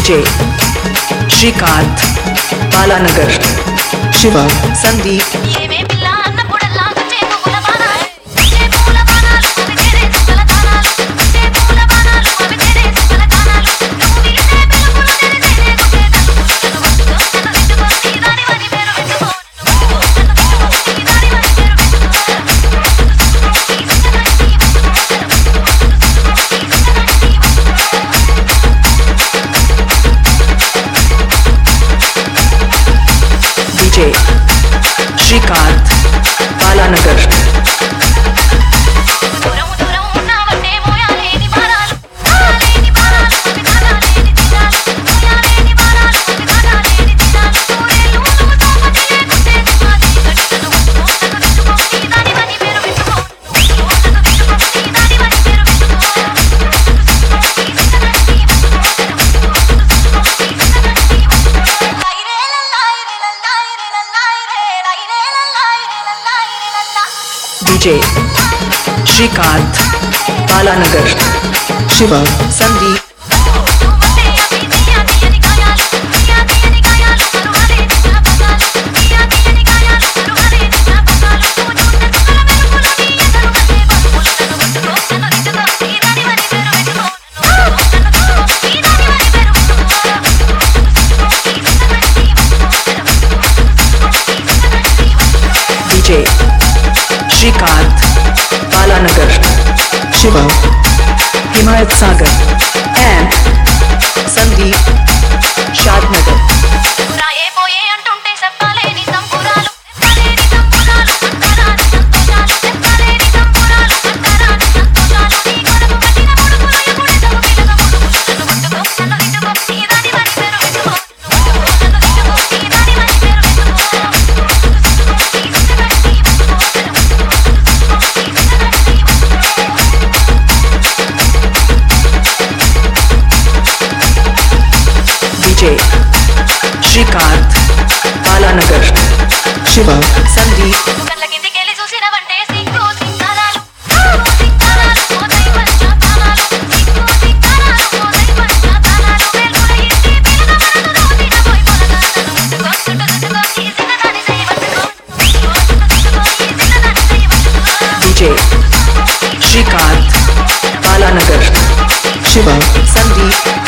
DJ Shrikant Balanagar Shiva Sandeep DJ Shrikant Balanagar DJ Shrikant Balanagar Shiva Sandeep DJ Shrikant Balanagar Shiva Himayat Sagar and Sandeep Shadnagar DJ Shrikant Balanagar Shiva Sandeep DJ Shrikant Balanagar Shiva Sandeep